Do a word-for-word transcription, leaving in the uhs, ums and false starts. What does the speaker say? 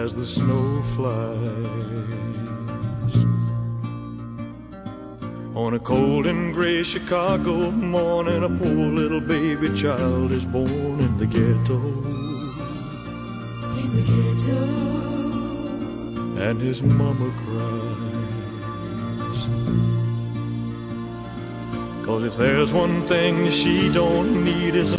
as the snow flies. On a cold and gray Chicago morning, a poor little baby child is born in the ghetto. In the ghetto. And his mama cries, 'cause if there's one thing she don't need is